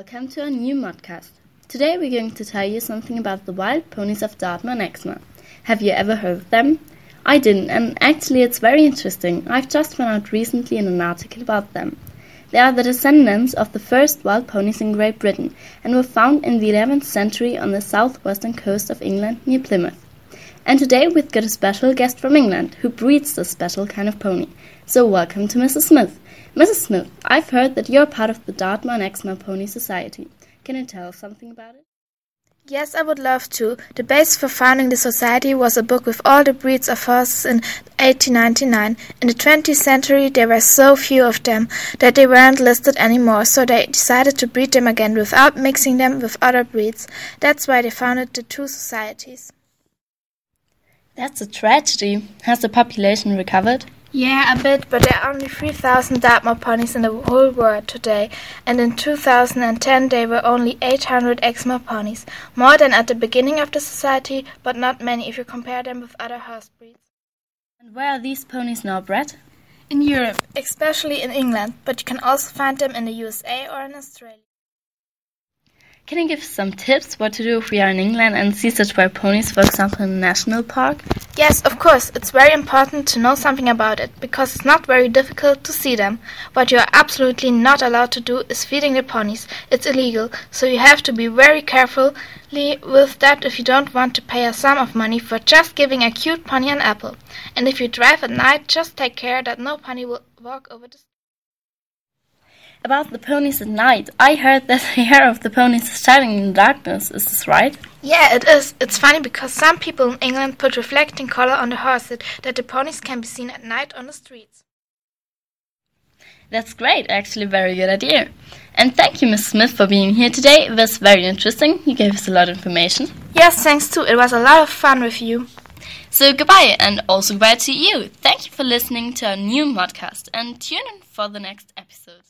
welcome to our new modcast. Today we're going to tell you something about the wild ponies of Dartmoor and Exmoor. Have you ever heard of them? I didn't, and actually it's very interesting. I've just found out recently in an article about them. They are the descendants of the first wild ponies in Great Britain and were found in the 11th century on the southwestern coast of England near Plymouth. And today we've got a special guest from England who breeds this special kind of pony. So welcome to Mrs. Smith. Mrs. Smith, I've heard that you're part of the Dartmoor and Exmoor Pony Society. Can you tell us something about it? Yes, I would love to. The basis for founding the society was a book with all the breeds of horses in 1899. In the 20th century, there were so few of them that they weren't listed anymore, so they decided to breed them again without mixing them with other breeds. That's why they founded the two societies. That's a tragedy. Has the population recovered? Yeah, a bit, but there are only 3,000 Dartmoor ponies in the whole world today, and in 2010 there were only 800 Exmoor ponies, more than at the beginning of the society, but not many if you compare them with other horse breeds. And where are these ponies now bred? In Europe, especially in England, but you can also find them in the USA or in Australia. Can you give some tips what to do if we are in England and see such wild ponies, for example, in a national park? Yes, of course. It's very important to know something about it, because it's not very difficult to see them. What you are absolutely not allowed to do is feeding the ponies. It's illegal, so you have to be very careful with that if you don't want to pay a sum of money for just giving a cute pony an apple. And if you drive at night, just take care that no pony will walk over the street. About the ponies at night, I heard that the hair of the ponies is shining in the darkness. Is this right? Yeah, it is. It's funny because some people in England put reflecting color on the horses that the ponies can be seen at night on the streets. That's great, actually very good idea. And thank you, Miss Smith, for being here today. It was very interesting. You gave us a lot of information. Yes, thanks too. It was a lot of fun with you. So goodbye, and also goodbye to you. Thank you for listening to our new modcast, and tune in for the next episode.